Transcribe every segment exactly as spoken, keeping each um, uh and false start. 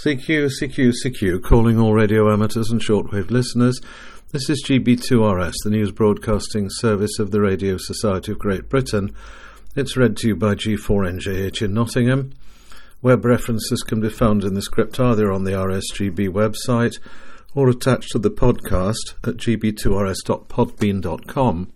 C Q, C Q, C Q, calling all radio amateurs and shortwave listeners. This is G B two R S, the news broadcasting service of the Radio Society of Great Britain. It's read to you by G four N J H in Nottingham. Web references can be found in the script either on the R S G B website or attached to the podcast at g b two r s dot podbean dot com.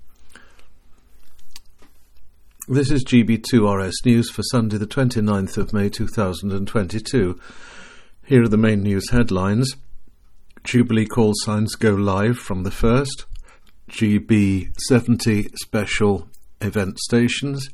This is G B two R S News for Sunday the twenty-ninth of May two thousand twenty-two. Here are the main news headlines. Jubilee call signs go live from the first. G B seventy special event stations.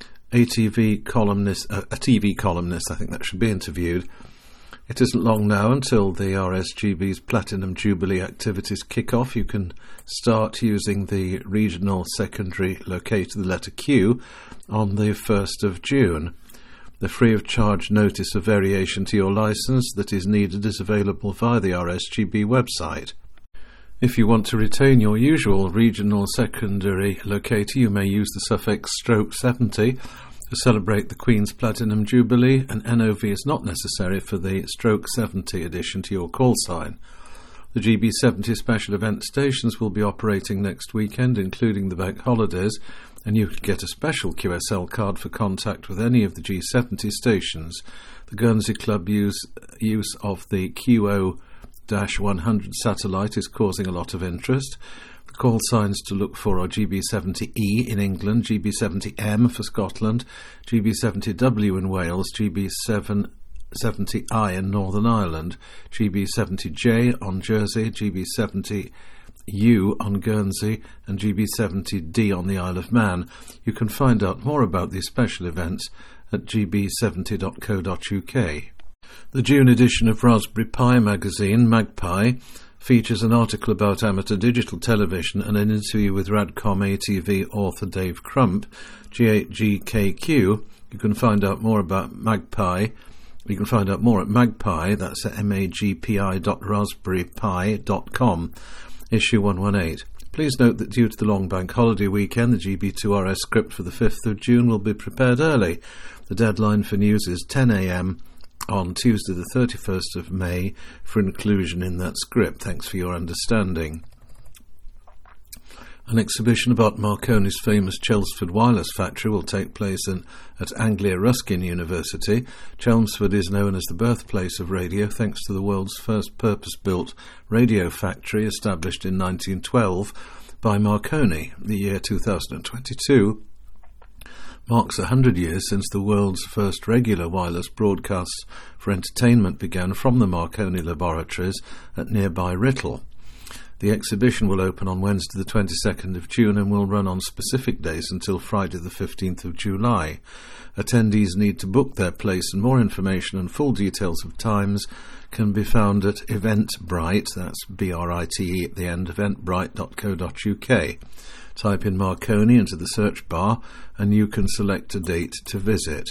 A T V columnist, uh, a T V columnist, I think that should be interviewed. It isn't long now until the R S G B's Platinum Jubilee activities kick off. You can start using the regional secondary locator, the letter Q, on the first of June. The free-of-charge notice of variation to your licence that is needed is available via the R S G B website. If you want to retain your usual regional secondary locator, you may use the suffix stroke seventy to celebrate the Queen's Platinum Jubilee. An N O V is not necessary for the stroke seventy addition to your call sign. The G B seventy special event stations will be operating next weekend, including the bank holidays, and you can get a special Q S L card for contact with any of the G seventy stations. The Guernsey Club use, use of the Q O one hundred satellite is causing a lot of interest. The call signs to look for are G B seventy E in England, G B seventy M for Scotland, G B seventy W in Wales, G B seventy I in Northern Ireland, G B seventy J on Jersey, G B seventy U on Guernsey, and G B seventy D on the Isle of Man. You can find out more about these special events at g b seventy dot co dot u k. The June edition of Raspberry Pi magazine, Magpie, features an article about amateur digital television and an interview with Radcom A T V author Dave Crump, G eight G K Q. You can find out more about Magpie. You can find out more at Magpie, that's at M A G P I dot raspberry pi dot com. Issue one eighteen. Please note that due to the long bank holiday weekend, the G B two R S script for the fifth of June will be prepared early. The deadline for news is ten a m on Tuesday the thirty-first of May for inclusion in that script. Thanks for your understanding. An exhibition about Marconi's famous Chelmsford wireless factory will take place in, at Anglia Ruskin University. Chelmsford is known as the birthplace of radio thanks to the world's first purpose-built radio factory established in nineteen twelve by Marconi. The year two thousand twenty-two marks one hundred years since the world's first regular wireless broadcasts for entertainment began from the Marconi laboratories at nearby Writtle. The exhibition will open on Wednesday the twenty-second of June and will run on specific days until Friday the fifteenth of July. Attendees need to book their place, and more information and full details of times can be found at Eventbrite, that's B R I T E at the end, eventbrite dot co dot u k. Type in Marconi into the search bar and you can select a date to visit.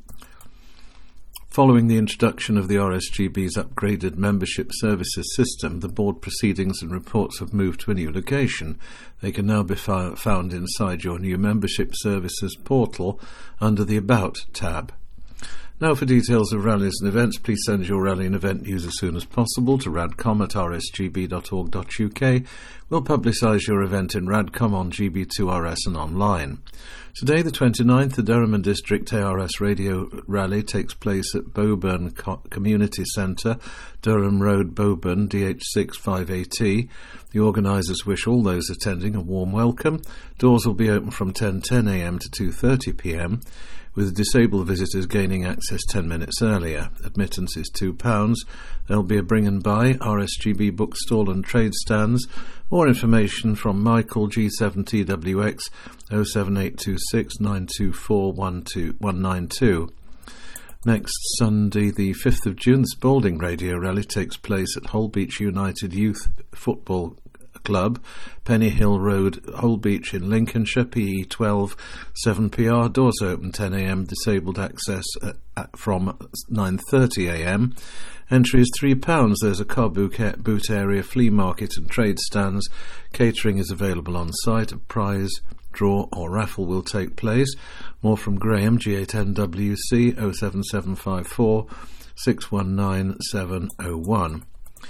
Following the introduction of the R S G B's upgraded membership services system, the board proceedings and reports have moved to a new location. They can now be fo- found inside your new membership services portal under the About tab. Now for details of rallies and events, please send your rally and event news as soon as possible to radcom at r s g b dot org dot u k. We'll publicise your event in Radcom on G B two R S and online. Today, the twenty-ninth, the Durham and District A R S Radio Rally takes place at Boburn Co- Community Centre, Durham Road, Boburn, D H six five A T. The organisers wish all those attending a warm welcome. Doors will be open from ten ten a m to two thirty p m, with disabled visitors gaining access ten minutes earlier. Admittance is two pounds. There'll be a bring and buy, R S G B bookstall and trade stands. More information from Michael G seven T W X oh seven eight two six nine two four one two one nine two. Next Sunday, the fifth of June, the Spalding Radio Rally takes place at Holbeach United Youth Football Club, Penny Hill Road, Holbeach in Lincolnshire, P E twelve seven P R. Doors open ten a m, disabled access at, at, from nine thirty a m. Entry is three pounds. There's a car boot, boot area, flea market and trade stands. Catering is available on site. A prize draw or raffle will take place. More from Graham, G eight N W C oh seven seven five four six one nine seven oh one.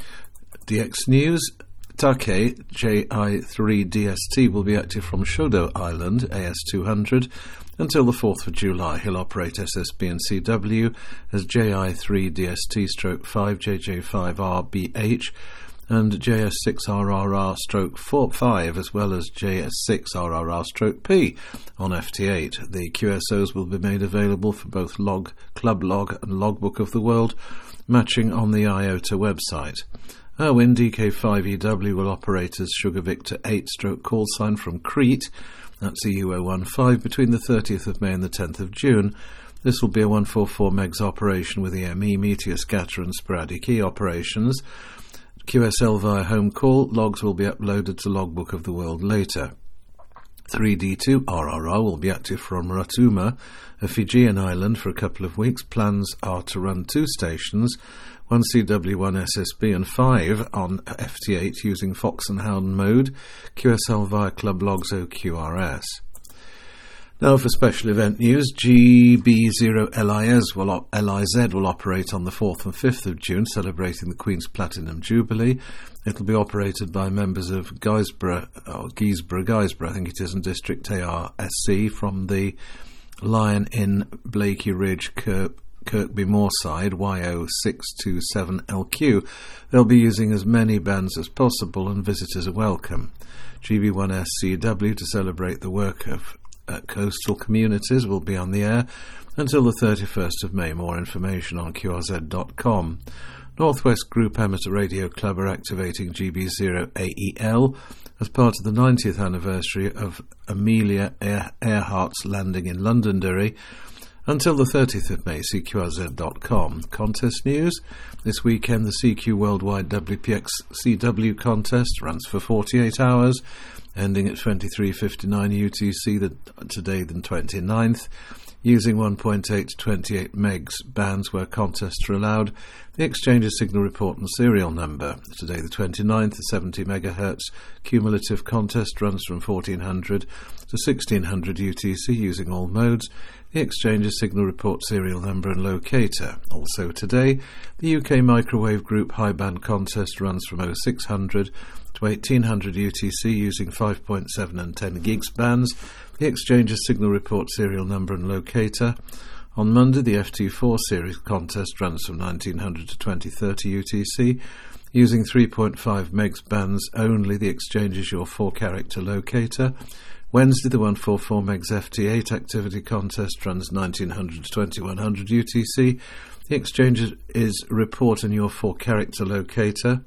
D X News. Take J I three D S T will be active from Shodo Island, A S two hundred, until the fourth of July. He'll operate S S B and C W as J I three D S T stroke five J J five R B H and J S six R R R stroke five, as well as J S six R R R stroke P on F T eight. The Q S Os will be made available for both log, Club Log and Logbook of the World, matching on the I O T A website. Irwin D K five E W will operate as Sugar Victor eight stroke call sign from Crete, that's E U zero one five, between the thirtieth of May and the tenth of June. This will be a one forty-four megs operation with E M E, Meteor Scatter and Sporadic E operations. Q S L via home call. Logs will be uploaded to Logbook of the World later. three D two R R R will be active from Ratuma, a Fijian island, for a couple of weeks. Plans are to run two stations, one C W, one S S B and five on F T eight using Fox and Hound mode, Q S L via Club Logs O Q R S. Now for special event news, G B zero L I Z will, op- L I Z will operate on the fourth and fifth of June, celebrating the Queen's Platinum Jubilee. It'll be operated by members of Guisborough, or Guisborough, Guisborough, I think it is, in District A R S C, from the Lion Inn, Blakey Ridge, Kirk, Kirkby Moorside, Y O six two seven L Q. They'll be using as many bands as possible and visitors are welcome. G B one S C W, to celebrate the work of uh, coastal communities, will be on the air until the thirty-first of May. More information on Q R Z dot com. Northwest Group Amateur Radio Club are activating G B zero A E L as part of the ninetieth anniversary of Amelia Ear- Earhart's landing in Londonderry until the thirtieth of May. See Q R Z dot com. Contest news. This weekend the C Q Worldwide W P X C W contest runs for forty-eight hours, ending at twenty-three fifty-nine U T C the, today the twenty-ninth. Using one point eight to twenty-eight megs bands where contests are allowed. The exchange's signal report and serial number. Today the twenty-ninth, the seventy megahertz cumulative contest runs from fourteen hundred to sixteen hundred U T C using all modes. The exchange's signal report serial number and locator. Also today, the U K Microwave Group High Band contest runs from oh six hundred to eighteen hundred U T C using five point seven and ten gigs bands. The exchange's signal report serial number and locator. On Monday, the F T four series contest runs from nineteen hundred to twenty thirty U T C using three point five megs bands only. The exchange is your four-character locator. Wednesday, the one forty-four megs F T eight activity contest runs nineteen hundred to twenty-one hundred U T C. The exchange is report and your four-character locator.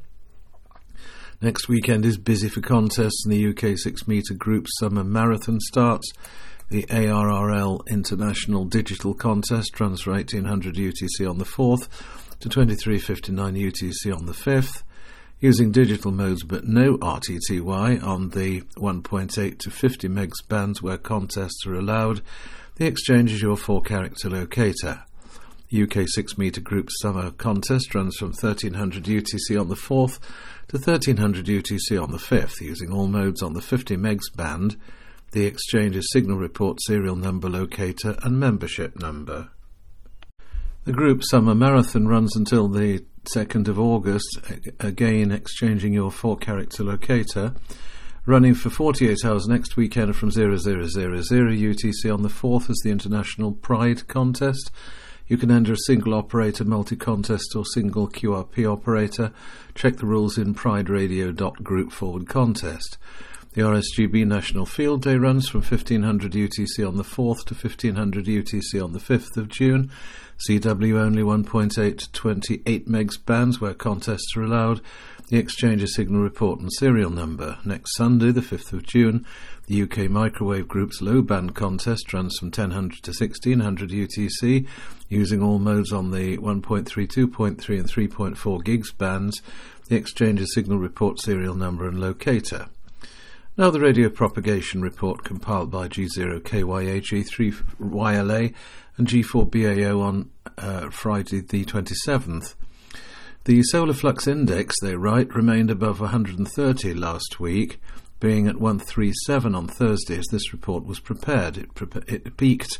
Next weekend is busy for contests, and the U K six metre Group Summer Marathon starts. The A R R L International Digital Contest runs from eighteen hundred U T C on the fourth to twenty-three fifty-nine U T C on the fifth. Using digital modes but no R T T Y on the one point eight to fifty megs bands where contests are allowed. The exchange is your four-character locator. U K six metre Group Summer Contest runs from thirteen hundred U T C on the fourth to thirteen hundred U T C on the fifth, using all modes on the fifty megs band. The exchange is signal report serial number, locator and membership number. The Group Summer Marathon runs until the second of August, again exchanging your four-character locator, running for forty-eight hours next weekend from zero zero zero zero U T C on the fourth as the International Pride Contest. You can enter a single operator, multi-contest or single Q R P operator. Check the rules in prideradio.group forward contest. The R S G B National Field Day runs from fifteen hundred U T C on the fourth to fifteen hundred U T C on the fifth of June. C W only one point eight to twenty-eight megs bands where contests are allowed. The exchange is signal report and serial number. Next Sunday, the fifth of June, the U K Microwave Group's low band contest runs from ten hundred to sixteen hundred U T C, using all modes on the one point three, two point three and three point four gigs bands. The exchange is signal report serial number and locator. Now the radio propagation report compiled by G zero K Y A, G three Y L A and G four B A O on uh, Friday the twenty-seventh. The solar flux index, they write, remained above one hundred thirty last week, being at one thirty-seven on Thursday as this report was prepared. It, pre- it peaked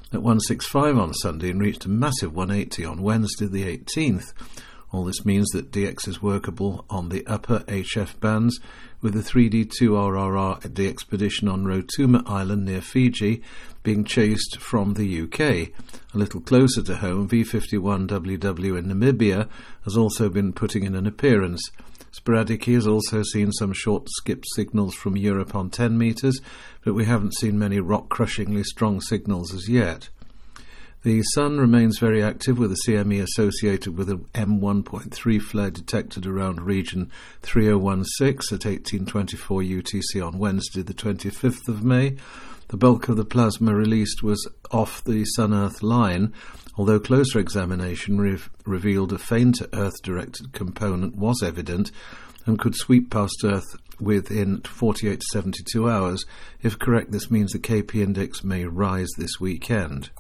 at one sixty-five on Sunday and reached a massive one eighty on Wednesday the eighteenth. All this means that D X is workable on the upper H F bands, with the three D two R R R at the expedition on Rotuma Island near Fiji being chased from the U K. A little closer to home, V fifty-one W W in Namibia has also been putting in an appearance. Sporadically has also seen some short skip signals from Europe on ten metres, but we haven't seen many rock-crushingly strong signals as yet. The Sun remains very active, with a C M E associated with an M one point three flare detected around region three oh one six at eighteen twenty-four U T C on Wednesday the twenty-fifth of May. The bulk of the plasma released was off the Sun-Earth line, although closer examination re- revealed a fainter Earth-directed component was evident and could sweep past Earth within forty-eight to seventy-two hours. If correct, this means the K P index may rise this weekend.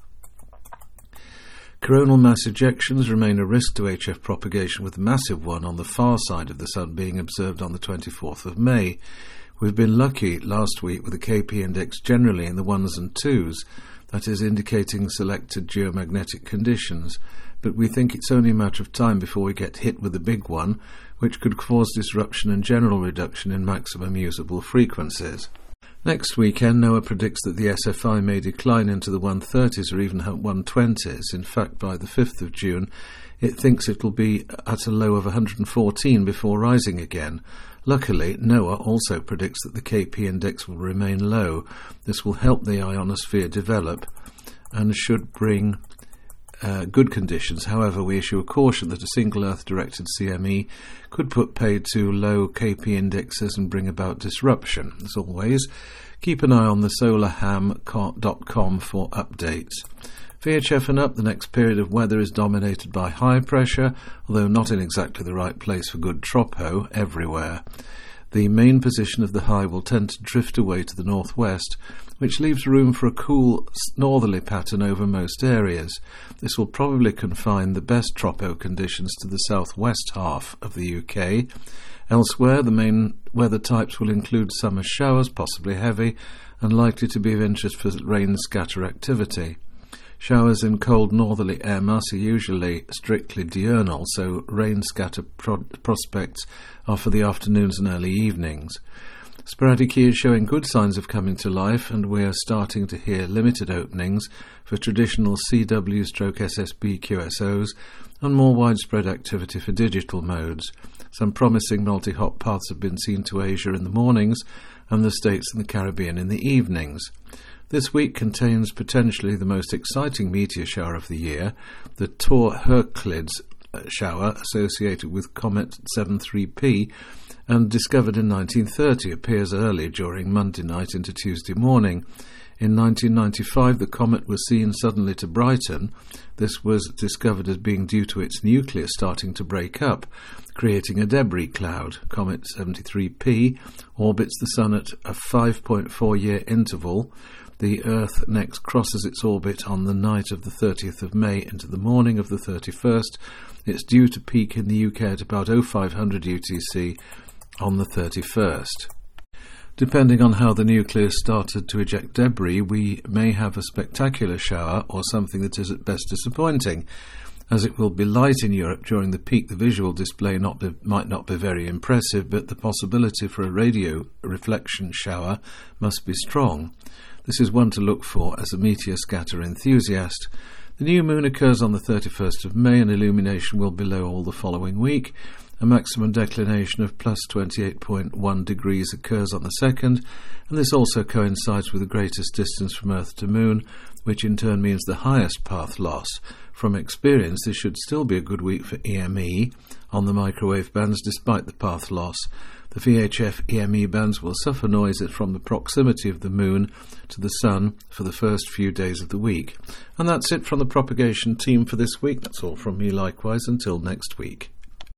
Coronal mass ejections remain a risk to H F propagation, with a massive one on the far side of the Sun being observed on the twenty-fourth of May. We've been lucky last week with the K P index generally in the ones and twos, that is indicating selected geomagnetic conditions, but we think it's only a matter of time before we get hit with the big one, which could cause disruption and general reduction in maximum usable frequencies. Next weekend, NOAA predicts that the S F I may decline into the one thirties or even one twenties. In fact, by the fifth of June, it thinks it will be at a low of one hundred fourteen before rising again. Luckily, NOAA also predicts that the K P index will remain low. This will help the ionosphere develop and should bring uh, good conditions. However, we issue a caution that a single Earth-directed C M E could put paid to low K P indexes and bring about disruption. As always, keep an eye on the solar ham dot com for updates. V H F and up, the next period of weather is dominated by high pressure, although not in exactly the right place for good tropo everywhere. The main position of the high will tend to drift away to the northwest, which leaves room for a cool northerly pattern over most areas. This will probably confine the best tropo conditions to the southwest half of the U K. Elsewhere, the main weather types will include summer showers, possibly heavy, and likely to be of interest for rain scatter activity. Showers in cold northerly air mass are usually strictly diurnal, so rain scatter pro- prospects are for the afternoons and early evenings. Sporadically is showing good signs of coming to life, and we are starting to hear limited openings for traditional C W/S S B Q S Os and more widespread activity for digital modes. Some promising multi-hop paths have been seen to Asia in the mornings and the States and the Caribbean in the evenings. This week contains potentially the most exciting meteor shower of the year, the Tor-Herclides shower associated with Comet seventy-three P, and discovered in nineteen thirty, appears early during Monday night into Tuesday morning. In nineteen ninety-five, the comet was seen suddenly to brighten. This was discovered as being due to its nucleus starting to break up, creating a debris cloud. Comet seventy-three P orbits the Sun at a five point four year interval. The Earth next crosses its orbit on the night of the thirtieth of May into the morning of the thirty-first. It's due to peak in the U K at about oh five hundred U T C on the thirty-first. Depending on how the nucleus started to eject debris, we may have a spectacular shower or something that is at best disappointing. As it will be light in Europe during the peak, the visual display not be, might not be very impressive, but the possibility for a radio reflection shower must be strong. This is one to look for as a meteor scatter enthusiast. The new moon occurs on the thirty-first of May, and illumination will be low all the following week. A maximum declination of plus twenty-eight point one degrees occurs on the second, and this also coincides with the greatest distance from Earth to Moon, which in turn means the highest path loss. From experience, this should still be a good week for E M E on the microwave bands despite the path loss. The V H F E M E bands will suffer noises from the proximity of the Moon to the Sun for the first few days of the week. And that's it from the propagation team for this week. That's all from me likewise. Until next week.